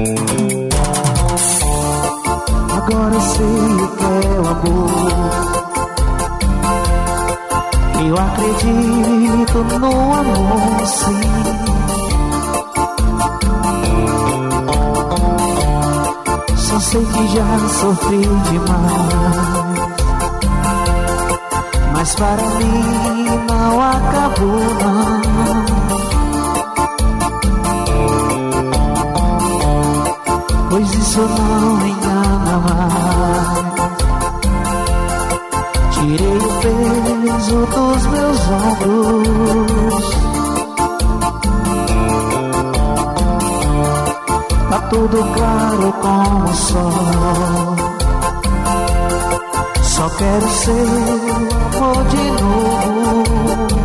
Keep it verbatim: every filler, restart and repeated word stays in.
Agora eu sei o que é o amor. Eu acredito no amor, sim. Só sei que já sofri demais, mas para mim não acabou, não. Pois isso não engana mais. Tirei o peso dos meus ombros. Tá tudo claro como o sol. Só quero ser amor de novo.